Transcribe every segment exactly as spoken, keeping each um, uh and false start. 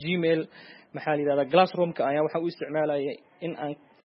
Gmail maxaa la yiraahdaa Classroom-ka ayaa waxa uu isticmaalayay in aan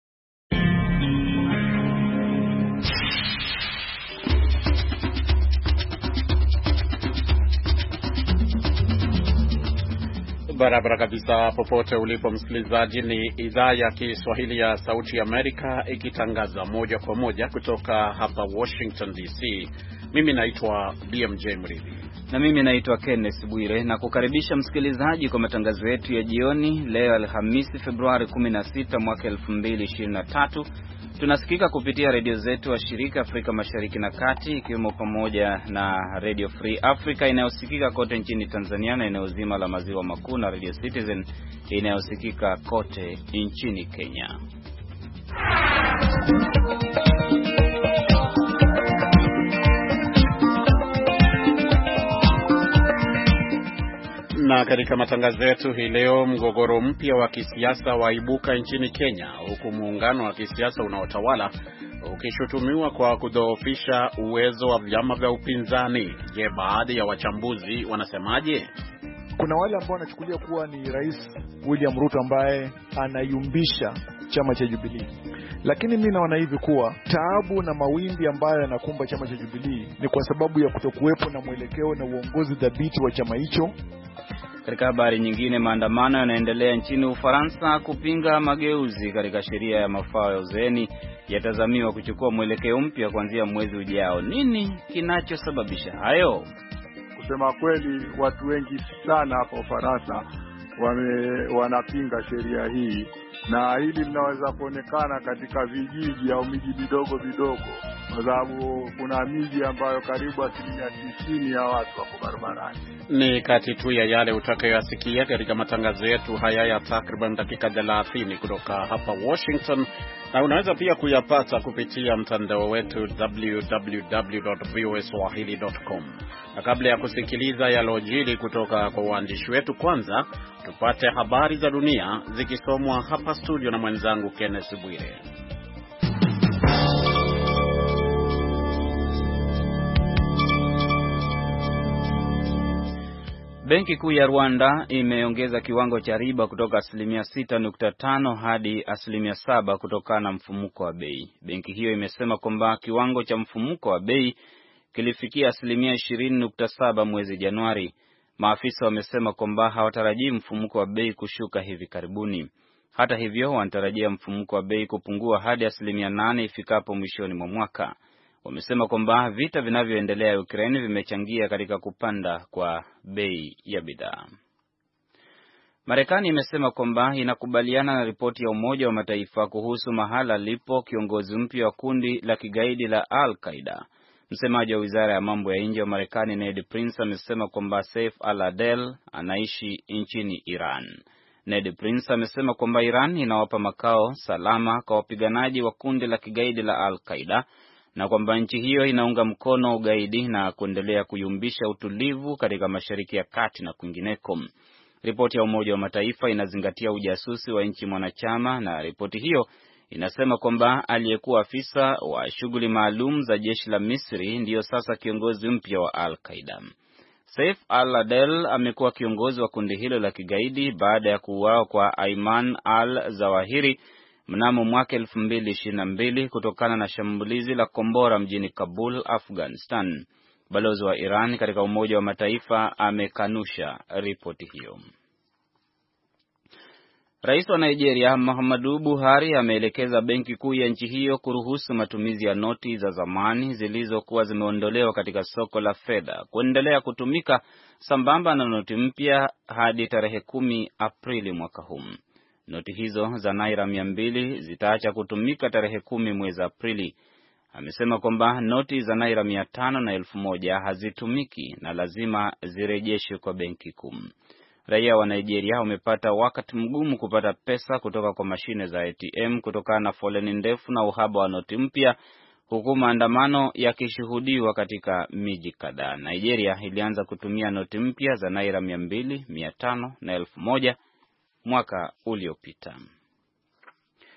Barabara kabisa popote ulipo msikilizaji, ni idhaa ya Kiswahili ya Sauti Amerika ikitangaza moja kwa moja kutoka hapa Washington D C. Mimi naitwa B M J Mridhi na mimi naitwa Kenneth Bwire, na kukaribisha msikilizaji kwa matangazo yetu ya jioni leo Alhamisi Februari kumi na sita mwaka elfu mbili ishirini na tatu. Tunasikika kupitia redio zetu wa shirika Afrika Mashariki na Kati, ikiwemo pamoja na Radio Free Africa inayosikika kote nchini Tanzania na eneo zima la maziwa makuu, na Radio Citizen inayosikika kote nchini Kenya. Na katika matangazo yetu hii leo, mgogoro mpya wa kisiasa waibuka nchini Kenya, huku muungano wa kisiasa unaotawala ukishutumiwa kwa kudhoofisha uwezo wa vyama vya upinzani. Je, baadhi ya wachambuzi wanasemaje? Kuna wale ambao wanachukulia kuwa ni Rais William Ruto ambaye anayumbisha chama cha Jubilee. Lakini mimi naona hivi kuwa taabu na mawimbi ambayo yanakumba chama cha Jubilee ni kwa sababu ya kutokuwepo na mwelekeo na uongozi dhabiti wa chama hicho. Katika habari nyingine, maandamano yanaendelea nchini Ufaransa kupinga mageuzi katika sheria ya mafao ya uzeeni yatazamiwa kuchukua mwelekeo mpya kuanzia mwezi ujao. Nini kinachosababisha hayo? Kusema kweli, watu wengi sana hapa Ufaransa wame wanapinga sheria hii, na hili linaweza kuonekana katika vijiji au miji midogo midogo, kwa sababu kuna miji ambayo karibu asilimia tisini ya watu wako barabarani. Ni kati tu ya yale utakayoyasikia katika matangazo yetu haya ya takriban dakika thelathini kutoka hapa Washington, na unaweza pia kuyapata kupitia mtandao wetu w w w dot v o a swahili dot com. Na kabla ya kusikiliza yalojiri kutoka kwa waandishi wetu, kwanza tupate habari za dunia zikisomwa hapa studio na mwenzangu Kenneth Bwire. Benki Kuu ya Rwanda imeongeza kiwango cha riba kutoka asilimia sita nukta tano hadi asilimia saba kutokana na mfumuko wa bei. Benki hiyo imesema kwamba kiwango cha mfumuko wa bei kilifikia asilimia ishirini nukta saba mwezi Januari. Maafisa wamesema kwamba hawatarajii mfumuko wa bei kushuka hivi karibuni. Hata hivyo, wanatarajia mfumuko wa bei kupungua hadi asilimia nane ifikapo mwishoni mwa mwaka. Wamesema kwamba vita vinavyoendelea Ukraine vimechangia katika kupanda kwa bei ya bidhaa. Marekani imesema kwamba inakubaliana na ripoti ya Umoja wa Mataifa kuhusu mahala lipo kiongozi mpya wa kundi la kigaidi la Al-Qaeda. Msemaji wa Wizara ya Mambo ya Nje wa Marekani Ned Prince amesema kwamba Saif al-Adel anaishi nchini Iran. Ned Prince amesema kwamba Iran inawapa makao salama kwa wapiganaji wa kundi la kigaidi la Al-Qaeda, na kwamba nchi hiyo inaunga mkono ugaidi na kuendelea kuyumbisha utulivu katika Mashariki ya Kati na kwingineko. Ripoti ya Umoja wa Mataifa inazingatia ujasusi wa nchi mwanachama, na ripoti hiyo inasema kwamba aliyekuwa afisa wa shughuli maalum za jeshi la Misri ndiyo sasa kiongozi mpya wa Al-Qaeda. Saif al-Adel amekuwa kiongozi wa kundi hilo la kigaidi baada ya kuuawa kwa Ayman al-Zawahiri mnamo mwaka elfu mbili ishirini na mbili kutokana na shambulizi la kombora mjini Kabul, Afghanistan. Balozi wa Iran katika Umoja wa Mataifa amekanusha ripoti hiyo. Rais wa Nigeria Muhammadu Buhari ameelekeza benki kuu ya nchi hiyo kuruhusu matumizi ya noti za zamani zilizokuwa zimeondolewa katika soko la fedha kuendelea kutumika sambamba na noti mpya hadi tarehe kumi Aprili mwaka huu. Noti hizo za naira mia mbili zitaacha kutumika tarehe kumi mwezi Aprili. Amesema kwamba noti za naira mia tano na elfu moja hazitumiki na lazima zirejeshwe kwa benki kuu. Raia wa Nigeria wamepata wakati mgumu kupata pesa kutoka kwa mashine za A T M kutokana na foleni ndefu na uhaba wa noti mpya, huku maandamano yakishuhudiwa katika miji kadhaa. Nigeria ilianza kutumia noti mpya za naira mia mbili, mia tano na elfu moja mwaka uliopita.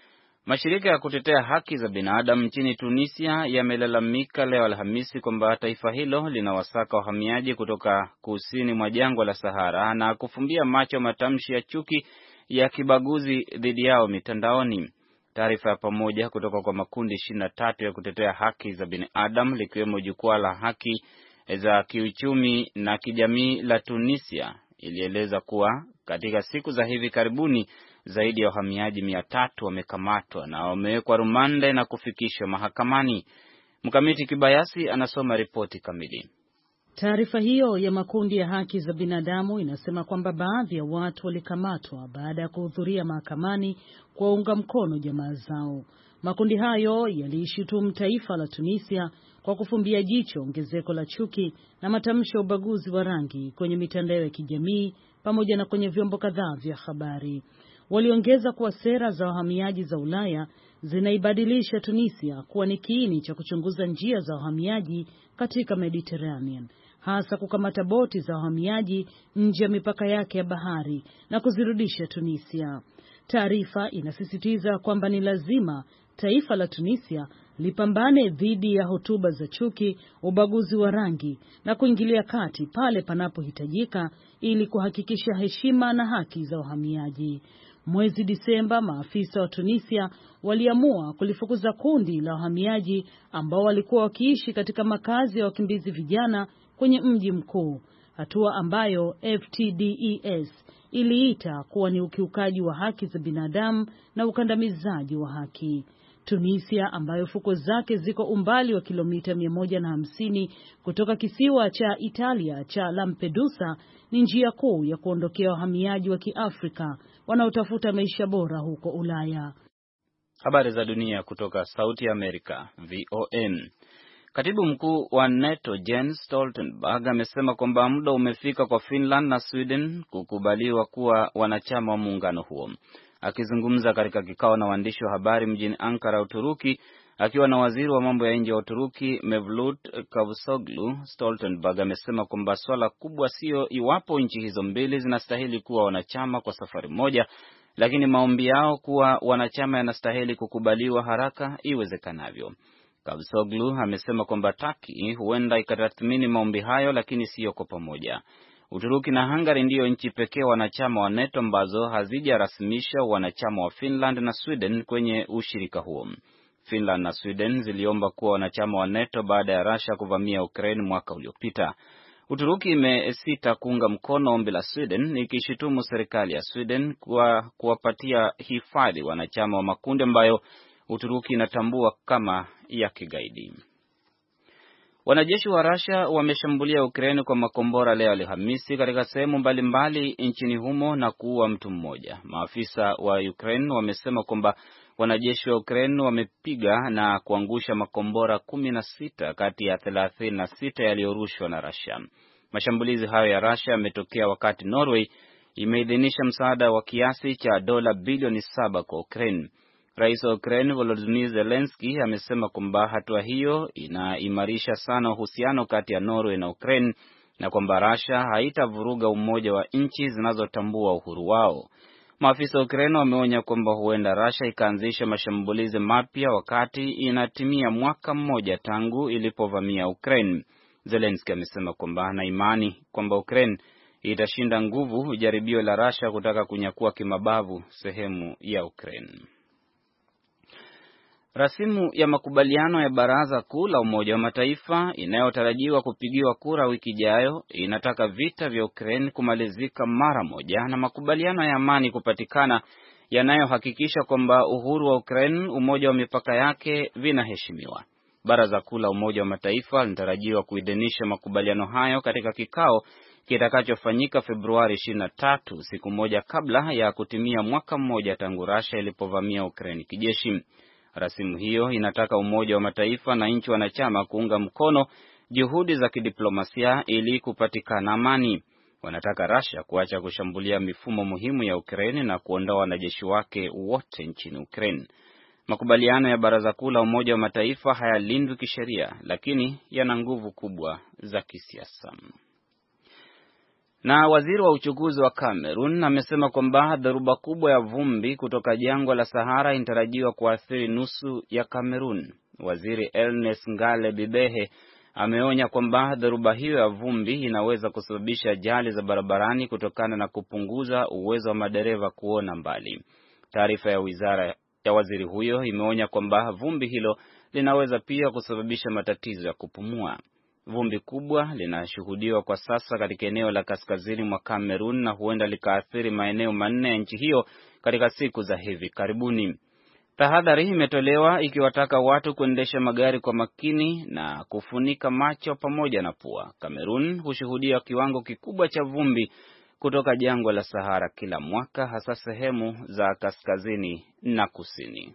Mashirika ya kutetea haki za binadamu nchini Tunisia yamelalamika leo Alhamisi kwamba taifa hilo linawasaka wahamiaji kutoka kusini mwa jangwa la Sahara na kufumbia macho matamshi ya chuki ya kibaguzi dhidi yao mitandaoni. Taarifa ya pamoja kutoka kwa makundi ishirini na tatu ya kutetea haki za binadamu likiwemo jukwaa la haki za kiuchumi na kijamii la Tunisia ilieleza kuwa katika siku za hivi karibuni zaidi ya wahamiaji mia tatu wamekamatwa na wamewekwa rumande na kufikishwa mahakamani. Mkamiti Kibayasi anasoma ripoti kamili. Taarifa hiyo ya makundi ya haki za binadamu inasema kwamba baadhi ya watu walikamatwa baada ya kuhudhuria mahakamani kuwaunga mkono jamaa zao. Makundi hayo yaliishutumu taifa la Tunisia kwa kufumbia jicho ongezeko la chuki na matamshi ya ubaguzi wa rangi kwenye mitandao ya kijamii pamoja na kwenye vyombo kadhaa vya habari. Waliongeza kuwa sera za wahamiaji za Ulaya zinaibadilisha Tunisia kuwa ni kiini cha kuchunguza njia za wahamiaji katika Mediterranean, hasa kukamata boti za wahamiaji nje ya mipaka yake ya bahari na kuzirudisha Tunisia. Taarifa inasisitiza kwamba ni lazima taifa la Tunisia lipambane dhidi ya hotuba za chuki, ubaguzi wa rangi na kuingilia kati pale panapohitajika ili kuhakikisha heshima na haki za wahamiaji. Mwezi Disemba, maafisa wa Tunisia waliamua kulifukuza kundi la wahamiaji ambao walikuwa wakiishi katika makazi ya wakimbizi vijana kwenye mji mkuu, hatua ambayo F T D E S iliita kuwa ni ukiukaji wa haki za binadamu na ukandamizaji wa haki. Tunisia, ambayo fuko zake ziko umbali wa kilomita mia moja na hamsini kutoka kisiwa cha Italia cha Lampedusa, ni njia kuu ya kuondokea wahamiaji wa Kiafrika wanaotafuta maisha bora huko Ulaya. Habari za dunia kutoka Sauti ya Amerika, V O M. Katibu mkuu wa NATO Jens Stoltenberg amesema kwamba muda umefika kwa Finland na Sweden kukubaliwa kuwa wanachama wa muungano huo. Akizungumza katika kikao na waandishi wa habari mjini Ankara, Uturuki, akiwa na waziri wa mambo ya nje wa Uturuki Mevlut Cavusoglu, Stoltenberg amesema kwamba swala kubwa sio iwapo nchi hizo mbili zinastahili kuwa wanachama kwa safari moja, lakini maombi yao kuwa wanachama yanastahili kukubaliwa haraka iwezekanavyo. Cavusoglu amesema kwamba Turkey huenda ikatathmini maombi hayo, lakini sio kwa pamoja. Uturuki na Hungary ndiyo nchi pekee wanachama wa NATO ambazo hazijarasimisha wanachama wa Finland na Sweden kwenye ushirika huo. Finland na Sweden ziliomba kuwa wanachama wa NATO baada ya Russia kuvamia Ukraine mwaka uliopita. Uturuki imesita kuunga mkono ombi la Sweden, ikishutumu serikali ya Sweden kwa kuwapatia hifadhi wanachama wa makundi ambayo Uturuki inatambua kama ya kigaidi. Wanajeshi wa Russia wameshambulia Ukraine kwa makombora leo Alhamisi katika sehemu mbalimbali nchini humo na kuua mtu mmoja. Maafisa wa Ukraine wamesema kwamba wanajeshi wa Ukraine wamepiga na kuangusha makombora kumi na sita kati ya thelathini na sita yaliyorushwa na Russia. Mashambulizi hayo ya Russia yametokea wakati Norway imeidhinisha msaada wa kiasi cha dola bilioni saba kwa Ukraine. Rais wa Ukraine Volodymyr Zelensky amesema kwamba hatua hiyo inaimarisha sana uhusiano kati ya Norway na Ukraine na kwamba Russia haitavuruga umoja wa nchi zinazotambua uhuru wao. Maafisa wa Ukraine wameonya kwamba huenda Russia ikaanzisha mashambulizi mapya wakati inatimia mwaka mmoja tangu ilipovamia Ukraine. Zelensky amesema kwamba ana imani kwamba Ukraine itashinda nguvu jaribio la Russia kutaka kunyakua kimabavu sehemu ya Ukraine. Rasimu ya makubaliano ya Baraza Kuu la Umoja wa Mataifa inayotarajiwa kupigiwa kura wiki ijayo inataka vita vya Ukraine kumalizika mara moja na makubaliano ya amani kupatikana yanayohakikisha kwamba uhuru wa Ukraine, umoja wa mipaka yake vinaheshimiwa. Baraza Kuu la Umoja wa Mataifa linatarajiwa kuidhinisha makubaliano hayo katika kikao kitakachofanyika Februari ishirini na tatu, siku moja kabla ya kutimia mwaka mmoja tangu Russia ilipovamia Ukraine kijeshi. Rasimu hiyo inataka Umoja wa Mataifa na nchi wanachama kuunga mkono juhudi za kidiplomasia ili kupatikana amani. Wanataka Russia kuacha kushambulia mifumo muhimu ya Ukraine na kuondoa wanajeshi wake wote nchini Ukraine. Makubaliano ya Baraza Kuu la Umoja wa Mataifa hayalindwi kisheria, lakini yana nguvu kubwa za kisiasa. Na waziri wa uchukuzi wa Cameroon amesema kwamba dhoruba kubwa ya vumbi kutoka jangwa la Sahara inatarajiwa kuathiri nusu ya Cameroon. Waziri Ernest Ngale Bibehe ameonya kwamba dhoruba hiyo ya vumbi inaweza kusababisha ajali za barabarani kutokana na kupunguza uwezo wa madereva kuona mbali. Taarifa ya wizara ya waziri huyo imeonya kwamba vumbi hilo linaweza pia kusababisha matatizo ya kupumua. Vumbi kubwa linashuhudiwa kwa sasa katika eneo la kaskazini mwa Cameroon na huenda likaathiri maeneo manne ya nchi hiyo katika siku za hivi karibuni. Tahadhari imetolewa ikiwataka watu kuendesha magari kwa makini na kufunika macho pamoja na pua. Cameroon hushuhudia kiwango kikubwa cha vumbi kutoka jangwa la Sahara kila mwaka, hasa sehemu za kaskazini na kusini.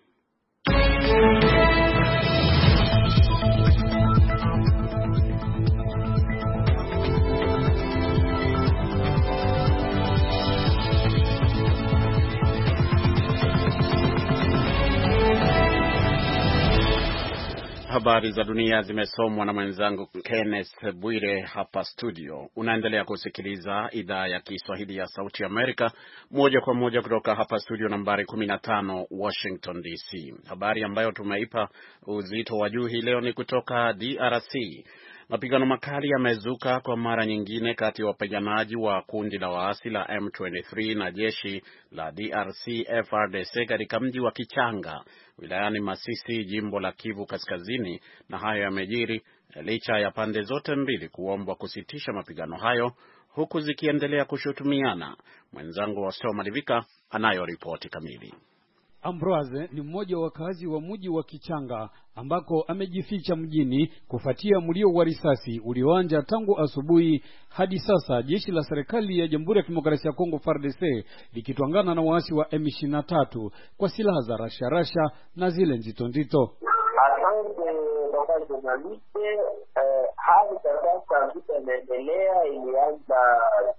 Habari za dunia zimesomwa na mwenzangu Kenneth Bwire hapa studio. Unaendelea kusikiliza idhaa ya Kiswahili ya Sauti Amerika moja kwa moja kutoka hapa studio nambari kumi na tano Washington D C. Habari ambayo tumeipa uzito wa juu hii leo ni kutoka D R C. Mapigano makali yamezuka kwa mara nyingine kati ya wapiganaji wa kundi la waasi la M ishirini na tatu na jeshi la D R C F A R D C katika mji wa Kichanga wilayani Masisi, jimbo la Kivu Kaskazini, na hayo yamejiri licha ya pande zote mbili kuombwa kusitisha mapigano hayo huku zikiendelea kushutumiana. Mwenzangu wa Stoma Malivika anayo ripoti kamili. Ambroise ni mmoja wa wakazi wa mji wa Kichanga ambako amejificha mjini kufuatia mlio wa risasi ulioanza tangu asubuhi hadi sasa, jeshi la serikali ya Jamhuri ya Kidemokrasia ya Kongo F A R D C likitwangana na waasi wa M ishirini na tatu kwa silaha za rasharasha na zile nzito nzito. Asante baba journaliste, eh, hali sasa vita inaendelea, ilianza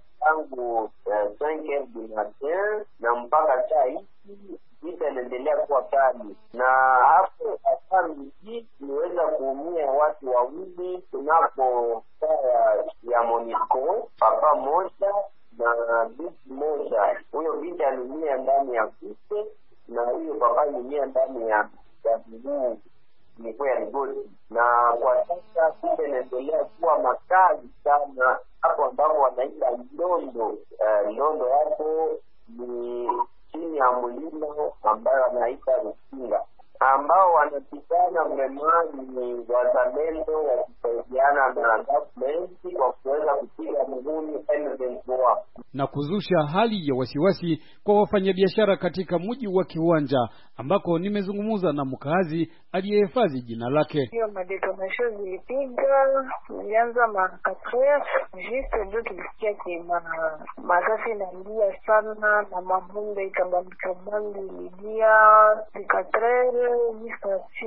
tangu cinq heures du matin na mpaka saa hizi vita inaendelea kuwa kali, na hapo hasa mji niweza kuumia watu wawili tunapo ya, ya Monisco, papa moja na binti moja. Huyo binti aliumia ndani ya kute na huyo papa aliumia ndani ya ya mguu ni ya ligoti, na kwa sasa vita inaendelea kuwa makali sana hapo ambapo wanaita Ndondo. Uh, Ndondo hapo ni chini ya mlima ambayo wanaita Rusinga, ambao wanapigana mlemani ni wazalendo wakisaidiana na government kwa kuweza kupiga muhuni M ishirini na tatu na kuzusha hali ya wasiwasi kwa wafanyabiashara katika mji wa Kiwanja ambako nimezungumza na mkazi aliyehifadhi jina lake. Hiyo madetonation zilipiga, ilianza makatrea juste ndio tulisikia kima masasi na ndia sana na mabunde ikabamika bangi ilidia dikatrere visati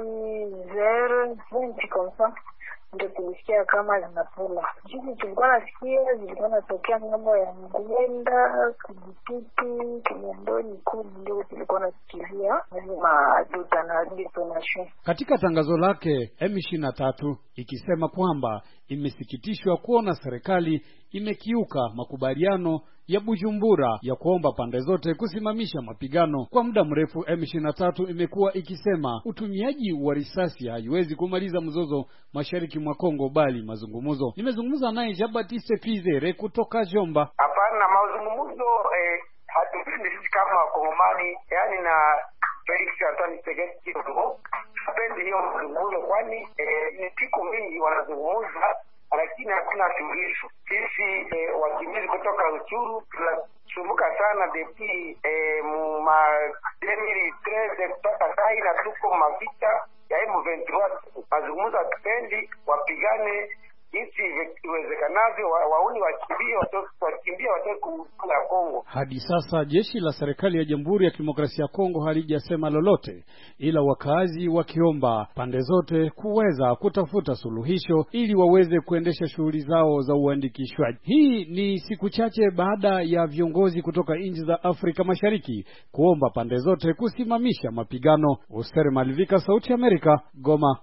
zero vinti konsa ndio tulisikia kama zinapula. Jisi tulikuwa nasikia zilikuwa natokea ngambo ya Ngwenda, Kujititu, Kinyandoni kuli ndio tulikuwa nasikia lazima tutana detonation. Katika tangazo lake M ishirini na tatu ikisema kwamba imesikitishwa kuona serikali imekiuka makubaliano ya Bujumbura ya kuomba pande zote kusimamisha mapigano. Kwa muda mrefu M ishirini na tatu imekuwa ikisema utumiaji wa risasi haiwezi kumaliza mzozo mashariki mwa Kongo bali mazungumzo. Nimezungumza naye Jean Baptiste Twizere kutoka Jomba. Hapana, mazungumzo eh, hatupendi sisi kama Wakongomani, yani na Felix Antoine Tshisekedi kidogo hapendi hiyo mazungumzo, kwani eh, ni siku mingi wanazungumza lakini hakuna suluhisho. Sisi eh, wakimbizi kutoka Ruchuru tunasumbuka sana depuis eh, ma elfu mbili na treze kutoka sai na tuko mavita ya M ishirini na tatu. Mazungumzo hatupendi, wapigane jinsi iwezekanavyo, wauni wakimbie wakimbia watoke kuunga Kongo. Hadi sasa jeshi la serikali ya Jamhuri ya Kidemokrasia ya Kongo halijasema lolote, ila wakazi wakiomba pande zote kuweza kutafuta suluhisho ili waweze kuendesha shughuli zao za uandikishwaji. Hii ni siku chache baada ya viongozi kutoka nchi za Afrika Mashariki kuomba pande zote kusimamisha mapigano. Oster Malivika, Sauti ya Amerika, Goma.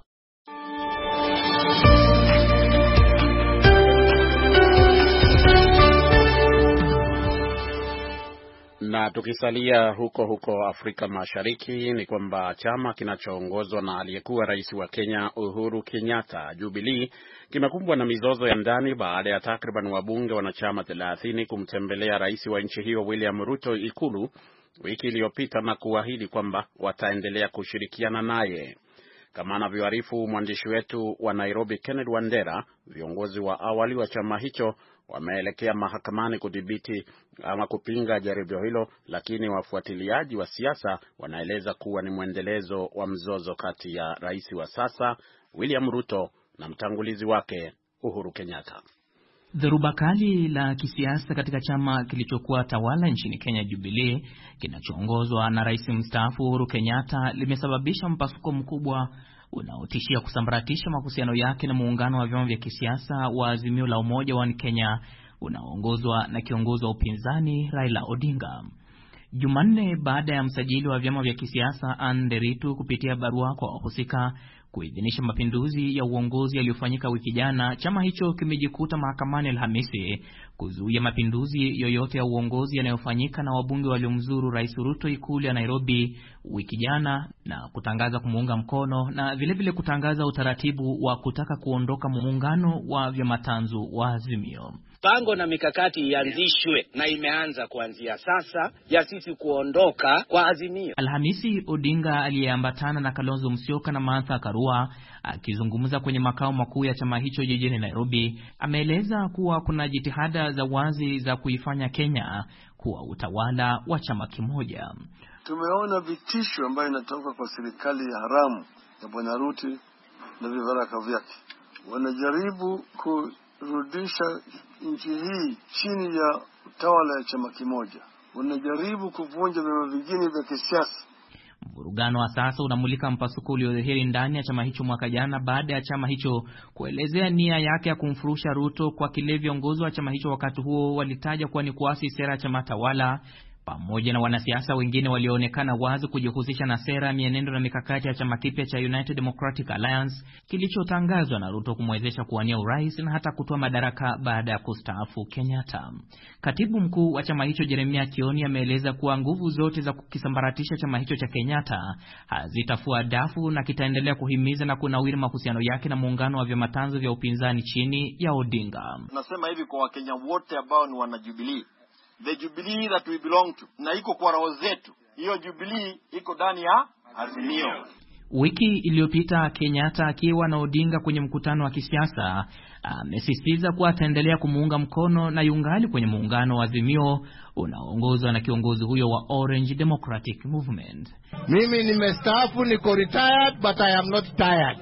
Na tukisalia huko huko Afrika Mashariki ni kwamba chama kinachoongozwa na aliyekuwa rais wa Kenya Uhuru Kenyatta, Jubilee, kimekumbwa na mizozo ya ndani baada ya takriban wabunge wanachama thelathini kumtembelea rais wa nchi hiyo William Ruto Ikulu wiki iliyopita na kuahidi kwamba wataendelea kushirikiana naye. Kama anavyoarifu mwandishi wetu wa Nairobi Kenneth Wandera, viongozi wa awali wa chama hicho wameelekea mahakamani kudhibiti ama kupinga jaribio hilo, lakini wafuatiliaji wa siasa wanaeleza kuwa ni mwendelezo wa mzozo kati ya rais wa sasa William Ruto na mtangulizi wake Uhuru Kenyatta. Dhoruba kali la kisiasa katika chama kilichokuwa tawala nchini Kenya, Jubilee, kinachoongozwa na rais mstaafu Uhuru Kenyatta, limesababisha mpasuko mkubwa unaotishia kusambaratisha mahusiano yake na muungano wa vyama vya kisiasa wa Azimio la Umoja wa Kenya unaoongozwa na kiongozi wa upinzani Raila Odinga. Jumanne, baada ya msajili wa vyama vya kisiasa Ann Deritu kupitia barua kwa wahusika kuidhinisha mapinduzi ya uongozi yaliyofanyika wiki jana, chama hicho kimejikuta mahakamani Alhamisi kuzuia mapinduzi yoyote ya uongozi yanayofanyika na wabunge waliomzuru Rais Ruto Ikulu ya Nairobi wiki jana, na kutangaza kumuunga mkono na vile vile kutangaza utaratibu wa kutaka kuondoka muungano wa vyama tanzu wa Azimio. Pango na mikakati ianzishwe na imeanza kuanzia sasa ya sisi kuondoka kwa Azimio. Alhamisi, Odinga aliyeambatana na Kalonzo Musyoka na Martha Karua akizungumza kwenye makao makuu ya chama hicho jijini Nairobi, ameeleza kuwa kuna jitihada za wazi za kuifanya Kenya kuwa utawala wa chama kimoja. Tumeona vitisho ambayo inatoka kwa serikali ya haramu ya Bwana Ruto na vibaraka vyake. Wanajaribu kurudisha nchi hii chini ya utawala ya chama kimoja. Wanajaribu kuvunja vyama vingine vya kisiasa. Mvurugano wa sasa unamulika mpasuko uliodhihiri ndani ya chama hicho mwaka jana baada ya chama hicho kuelezea nia yake ya kumfurusha Ruto, kwa kile viongozi wa chama hicho wakati huo walitaja kuwa ni kuasi sera ya chama tawala, pamoja na wanasiasa wengine walioonekana wazi kujihusisha na sera, mienendo na mikakati ya chama kipya cha United Democratic Alliance kilichotangazwa na Ruto kumwezesha kuwania urais na hata kutoa madaraka baada ya kustaafu Kenyatta. Katibu mkuu wa chama hicho Jeremiah Kioni ameeleza kuwa nguvu zote za kukisambaratisha chama hicho cha Kenyatta hazitafua dafu na kitaendelea kuhimiza na kunawiri mahusiano yake na muungano wa vyama tanzu vya upinzani chini ya Odinga. Nasema hivi kwa Wakenya wote ambao ni wana Jubilee, the Jubilee that we belong to, na iko kwa roho zetu. Hiyo Jubilee iko ndani ya Azimio. Wiki iliyopita, Kenyatta akiwa na Odinga kwenye mkutano wa kisiasa amesisitiza kuwa ataendelea kumuunga mkono na yungali kwenye muungano wa Azimio unaoongozwa na kiongozi huyo wa Orange Democratic Movement. Mimi nimestaafu, niko retired, but I am not tired.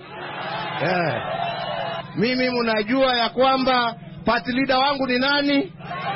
Yeah. Mimi mnajua ya kwamba party leader wangu ni nani?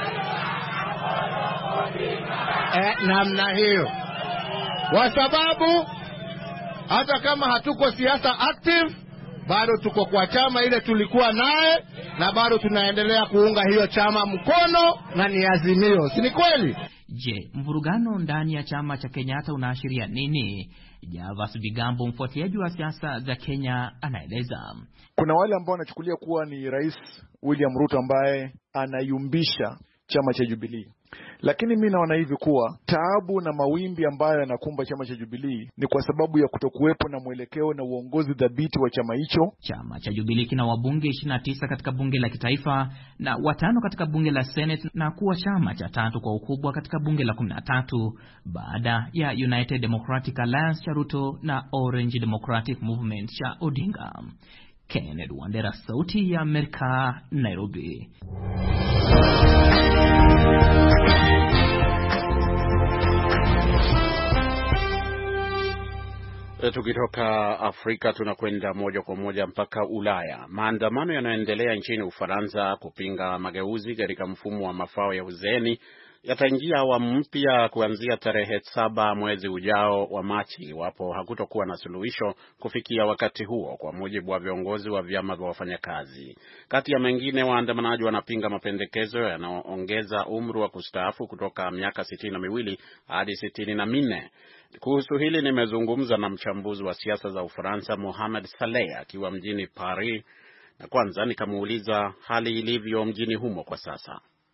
Eh, namna hiyo. Kwa sababu hata kama hatuko siasa active, bado tuko kwa chama ile tulikuwa naye, na bado tunaendelea kuunga hiyo chama mkono, na ni Azimio. Si ni kweli? Je, mvurugano ndani ya chama cha Kenyatta unaashiria nini? Javas Bigambo, mfuatiliaji wa siasa za Kenya, anaeleza. Kuna wale ambao wanachukulia kuwa ni Rais William Ruto ambaye anayumbisha chama cha Jubilee. Lakini mimi naona hivi kuwa taabu na mawimbi ambayo yanakumba chama cha Jubilee ni kwa sababu ya kutokuwepo na mwelekeo na uongozi dhabiti wa chama hicho. Chama cha Jubilee kina wabunge ishirini na tisa katika bunge la kitaifa na watano katika bunge la Senate, na kuwa chama cha tatu kwa ukubwa katika bunge la kumi na tatu baada ya United Democratic Alliance cha Ruto na Orange Democratic Movement cha Odinga. Kenneth Wandera, Sauti ya Amerika, Nairobi. Tukitoka Afrika tunakwenda moja kwa moja mpaka Ulaya. Maandamano yanaendelea nchini Ufaransa kupinga mageuzi katika mfumo wa mafao ya uzeeni yataingia awamu mpya kuanzia tarehe saba mwezi ujao wa Machi, iwapo hakutokuwa na suluhisho kufikia wakati huo, kwa mujibu wa viongozi wa vyama vya wafanyakazi. Kati ya mengine, waandamanaji wanapinga mapendekezo yanayoongeza umri wa kustaafu kutoka miaka sitini na miwili hadi sitini na minne. Kuhusu hili nimezungumza na mchambuzi wa siasa za Ufaransa Mohamed Saleh akiwa mjini Paris, na kwanza nikamuuliza hali ilivyo mjini humo kwa sasa.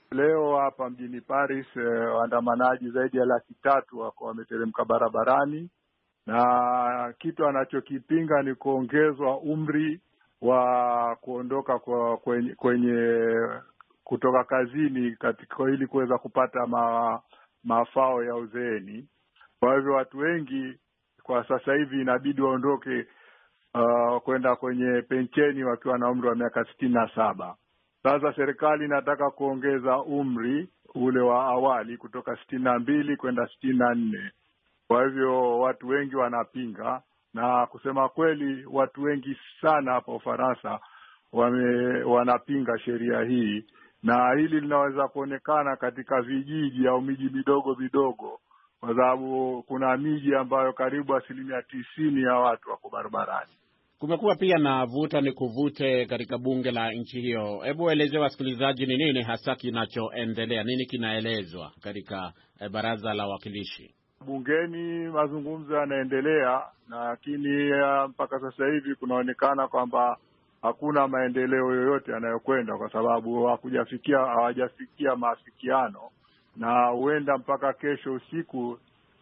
Leo hapa mjini Paris eh, waandamanaji zaidi ya laki tatu wako wameteremka barabarani, na kitu anachokipinga ni kuongezwa umri wa kuondoka kwa kwenye, kwenye kutoka kazini katika ili kuweza kupata ma, mafao ya uzeeni. Kwa hivyo watu wengi kwa sasa hivi inabidi waondoke uh, kwenda kwenye pensheni wakiwa na umri wa miaka sitini na saba. Sasa serikali inataka kuongeza umri ule wa awali kutoka sitini na mbili kwenda sitini na nne. Kwa hivyo watu wengi wanapinga, na kusema kweli watu wengi sana hapa Ufaransa wame, wanapinga sheria hii, na hili linaweza kuonekana katika vijiji au miji midogo midogo, kwa sababu kuna miji ambayo karibu asilimia tisini ya watu wako barabarani. Kumekuwa pia na vuta ni kuvute katika bunge la nchi hiyo. Hebu eleze wasikilizaji ni nini hasa kinachoendelea, nini kinaelezwa katika eh, baraza la wawakilishi? Bungeni mazungumzo yanaendelea, lakini mpaka sasa hivi kunaonekana kwamba hakuna maendeleo yoyote yanayokwenda, kwa sababu hakujafikia hawajafikia maafikiano, na huenda mpaka kesho usiku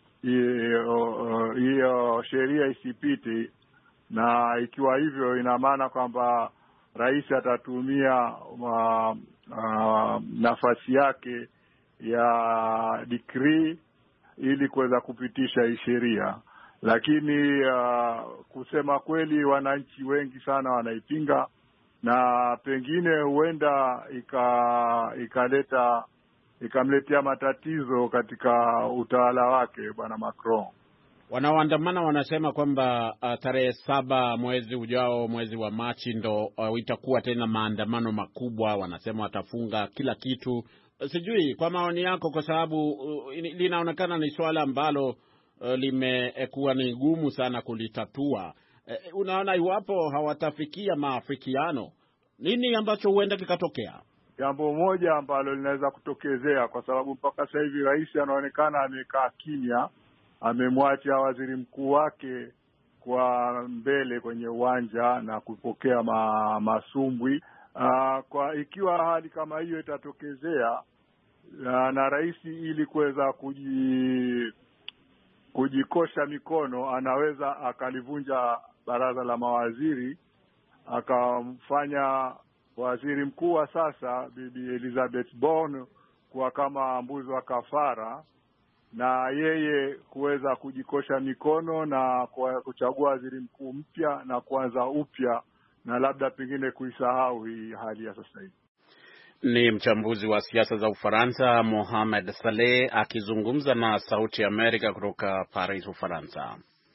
hiyo sheria isipite. Na ikiwa hivyo, ina maana kwamba rais atatumia uh, uh, nafasi yake ya decree ili kuweza kupitisha hii sheria. Lakini uh, kusema kweli wananchi wengi sana wanaipinga, na pengine huenda ika ikaleta ikamletea matatizo katika utawala wake bwana Macron. Wanaoandamana wanasema kwamba uh, tarehe saba mwezi ujao, mwezi wa Machi, ndo uh, itakuwa tena maandamano makubwa. Wanasema watafunga kila kitu. Sijui kwa maoni yako, kwa sababu uh, linaonekana ni swala ambalo uh, limekuwa ni gumu sana kulitatua. Uh, unaona, iwapo hawatafikia maafikiano, nini ambacho huenda kikatokea? Jambo moja ambalo linaweza kutokezea, kwa sababu mpaka sasa hivi rais anaonekana amekaa kimya, amemwacha waziri mkuu wake kwa mbele kwenye uwanja na kupokea ma, masumbwi. Uh, kwa ikiwa hali kama hiyo itatokezea, uh, na rais ili kuweza kuji, kujikosha mikono, anaweza akalivunja baraza la mawaziri, akamfanya waziri mkuu wa sasa Bibi Elizabeth Borne kuwa kama mbuzi wa kafara, na yeye kuweza kujikosha mikono na kuchagua waziri mkuu mpya na kuanza upya, na labda pengine kuisahau hii hali ya sasa hivi. Ni mchambuzi wa siasa za Ufaransa Mohamed Saleh akizungumza na Sauti ya Amerika kutoka Paris, Ufaransa.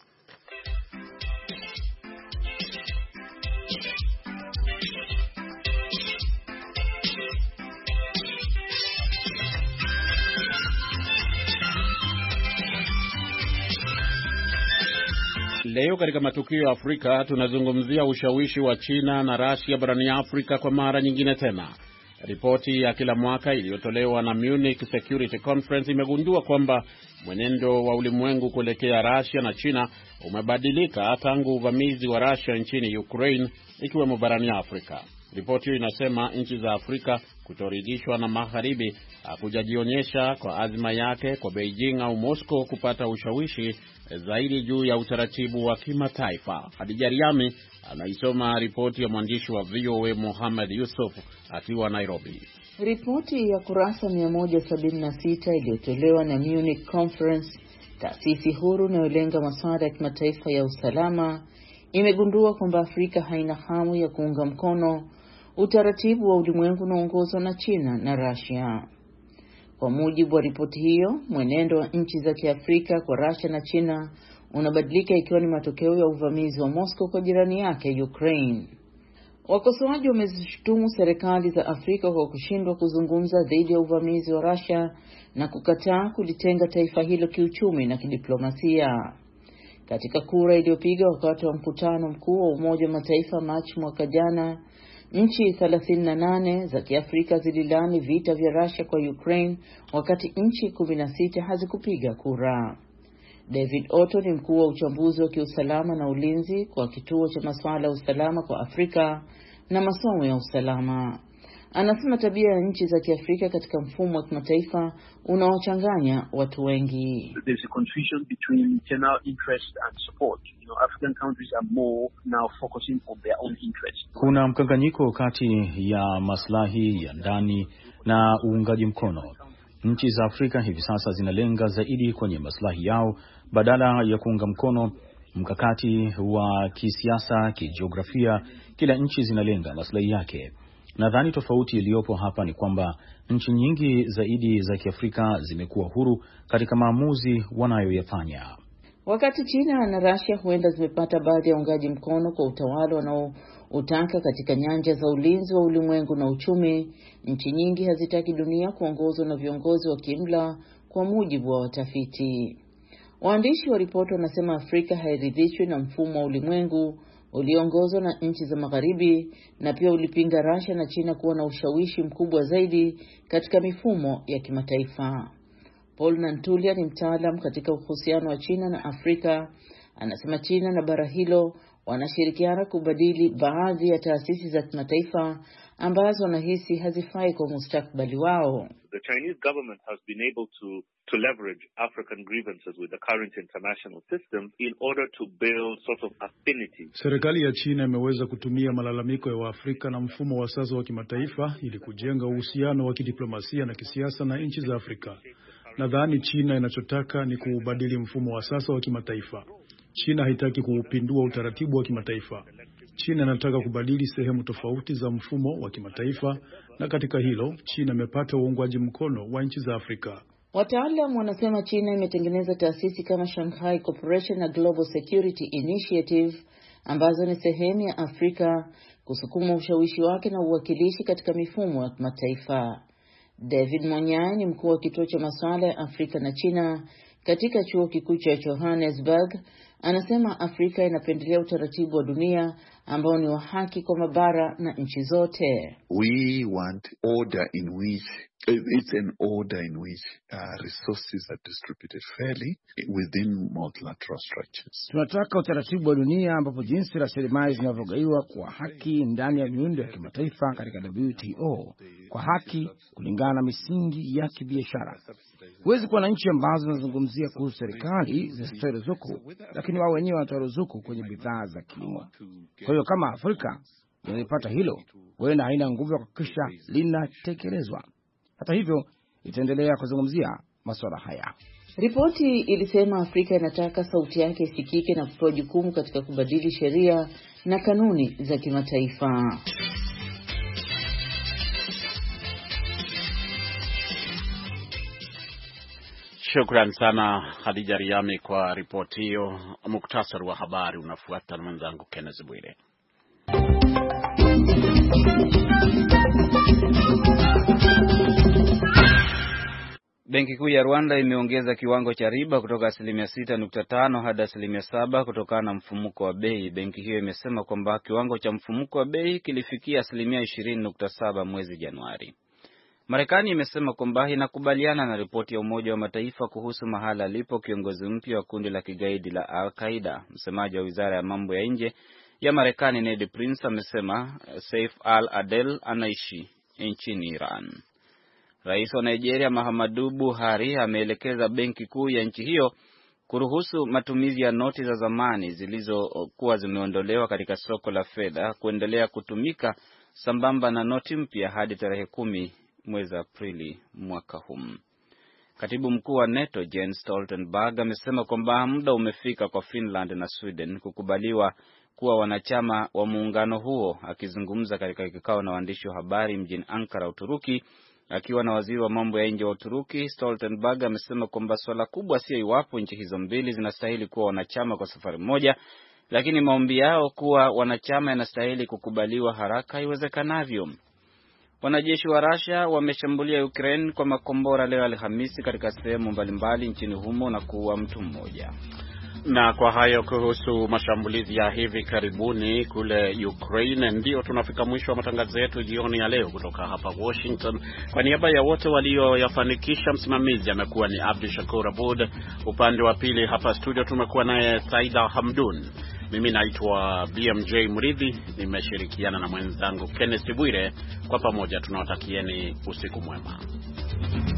Leo katika matukio ya Afrika tunazungumzia ushawishi wa China na Russia barani Afrika kwa mara nyingine tena. Ripoti ya kila mwaka iliyotolewa na Munich Security Conference imegundua kwamba mwenendo wa ulimwengu kuelekea Russia na China umebadilika tangu uvamizi wa Russia nchini Ukraine, ikiwemo barani Afrika. Ripoti hiyo inasema nchi za Afrika kutoridhishwa na Magharibi hakujajionyesha kwa azma yake kwa Beijing au Moscow kupata ushawishi zaidi juu ya utaratibu wa kimataifa. Hadija Riami anaisoma ripoti ya mwandishi wa V O A Mohamed Yusuf akiwa Nairobi. Ripoti ya kurasa mia moja sabini na sita iliyotolewa na Munich Conference, taasisi huru inayolenga masuala ya kimataifa ya usalama, imegundua kwamba Afrika haina hamu ya kuunga mkono utaratibu wa ulimwengu unaoongozwa na China na Russia. Kwa mujibu wa ripoti hiyo, mwenendo wa nchi za Kiafrika kwa Russia na China unabadilika, ikiwa ni matokeo ya uvamizi wa Moscow kwa jirani yake Ukraine. Wakosoaji wamezishutumu serikali za Afrika kwa kushindwa kuzungumza dhidi ya uvamizi wa Russia na kukataa kulitenga taifa hilo kiuchumi na kidiplomasia. Katika kura iliyopiga wakati wa mkutano mkuu wa Umoja wa Mataifa Machi mwaka jana, nchi thelathini na nane za Kiafrika zililani vita vya Russia kwa Ukraine, wakati nchi kumi na sita hazikupiga kura. David Otto ni mkuu wa uchambuzi wa kiusalama na ulinzi kwa kituo cha masuala ya usalama kwa Afrika na masomo ya usalama. Anasema tabia ya nchi za Kiafrika katika mfumo wa kimataifa unaochanganya watu wengi. There's a confusion between general interest and support. You know, African countries are more now focusing on their own interest. Kuna mkanganyiko kati ya maslahi ya ndani na uungaji mkono. Nchi za Afrika hivi sasa zinalenga zaidi kwenye maslahi yao badala ya kuunga mkono mkakati wa kisiasa, kijiografia. Kila nchi zinalenga maslahi yake. Nadhani tofauti iliyopo hapa ni kwamba nchi nyingi zaidi za Kiafrika zimekuwa huru katika maamuzi wanayoyafanya. Wakati China na Russia huenda zimepata baadhi ya uungaji mkono kwa utawala wanaoutaka katika nyanja za ulinzi wa ulimwengu na uchumi, nchi nyingi hazitaki dunia kuongozwa na viongozi wa kimla, kwa mujibu wa watafiti. Waandishi wa ripoti wanasema Afrika hairidhishwi na mfumo wa ulimwengu uliongozwa na nchi za magharibi, na pia ulipinga Russia na China kuwa na ushawishi mkubwa zaidi katika mifumo ya kimataifa. Paul Nantulia ni mtaalam katika uhusiano wa China na Afrika. Anasema China na bara hilo wanashirikiana kubadili baadhi ya taasisi za kimataifa ambazo wanahisi hazifai kwa mustakabali wao. The Chinese government has been able to to leverage African grievances with the current international system in order to build sort of affinity. Serikali ya China imeweza kutumia malalamiko ya Waafrika na mfumo wa sasa wa kimataifa ili kujenga uhusiano wa kidiplomasia na kisiasa na nchi za Afrika. Nadhani China inachotaka ni kuubadili mfumo wa sasa wa kimataifa. China haitaki kuupindua utaratibu wa kimataifa. China inataka kubadili sehemu tofauti za mfumo wa kimataifa, na katika hilo China imepata uungwaji mkono wa nchi za Afrika. Wataalamu wanasema China imetengeneza taasisi kama Shanghai Cooperation na Global Security Initiative ambazo ni sehemu ya Afrika kusukuma ushawishi wake na uwakilishi katika mifumo ya kimataifa. David Monyai ni mkuu wa kituo cha masuala ya Afrika na China katika chuo kikuu cha Johannesburg. Anasema Afrika inapendelea utaratibu wa dunia ambao ni wa haki kwa mabara na nchi zote. We want order in which it's an order in which uh, resources are distributed fairly within multilateral structures. Tunataka utaratibu wa dunia ambapo jinsi rasilimali zinavyogaiwa kwa haki ndani ya miundo ya kimataifa katika W T O kwa haki kulingana na misingi ya kibiashara. Huwezi kuwa na nchi ambazo zinazungumzia kuhusu serikali zisitoe ruzuku, lakini wao wenyewe wanatoa ruzuku kwenye bidhaa za kilimo. Kwa hiyo kama Afrika inapata hilo, huenda haina nguvu ya kuhakikisha linatekelezwa. Hata hivyo, itaendelea kuzungumzia masuala haya. Ripoti ilisema Afrika inataka sauti yake isikike na kutoa jukumu katika kubadili sheria na kanuni za kimataifa. Shukran sana Hadija Riami kwa ripoti hiyo. Muktasari wa habari unafuata na mwenzangu Kenneth Bwire. Benki Kuu ya Rwanda imeongeza kiwango cha riba kutoka asilimia sita nukta tano hadi asilimia saba kutokana na mfumuko wa bei. Benki hiyo imesema kwamba kiwango cha mfumuko wa bei kilifikia asilimia ishirini nukta saba mwezi Januari. Marekani imesema kwamba inakubaliana na ripoti ya Umoja wa Mataifa kuhusu mahala alipo kiongozi mpya wa kundi la kigaidi la Al-Qaeda. Msemaji wa Wizara ya Mambo ya Nje ya Marekani Ned Prince amesema Saif al-Adel anaishi nchini Iran. Rais wa Nigeria Muhammadu Buhari ameelekeza benki kuu ya nchi hiyo kuruhusu matumizi ya noti za zamani zilizokuwa zimeondolewa katika soko la fedha kuendelea kutumika sambamba na noti mpya hadi tarehe kumi mwezi Aprili mwaka huu. Katibu mkuu wa NATO Jens Stoltenberg amesema kwamba muda umefika kwa Finland na Sweden kukubaliwa kuwa wanachama wa muungano huo. Akizungumza katika kikao na waandishi wa habari mjini Ankara, Uturuki, akiwa na waziri wa mambo ya nje wa Uturuki, Stoltenberg amesema kwamba swala kubwa sio iwapo nchi hizo mbili zinastahili kuwa wanachama kwa safari moja, lakini maombi yao kuwa wanachama yanastahili kukubaliwa haraka iwezekanavyo. Wanajeshi wa Russia wameshambulia Ukraine kwa makombora leo Alhamisi katika sehemu mbalimbali nchini humo na kuua mtu mmoja. Na kwa hayo kuhusu mashambulizi ya hivi karibuni kule Ukraine, ndio tunafika mwisho wa matangazo yetu jioni ya leo kutoka hapa Washington. Kwa niaba ya wote walioyafanikisha, msimamizi amekuwa ni Abdi Shakur Abud, upande wa pili hapa studio tumekuwa naye Saida Hamdun. Mimi naitwa B M J Mridhi, nimeshirikiana na mwenzangu Kenneth Bwire. Kwa pamoja tunawatakieni usiku mwema.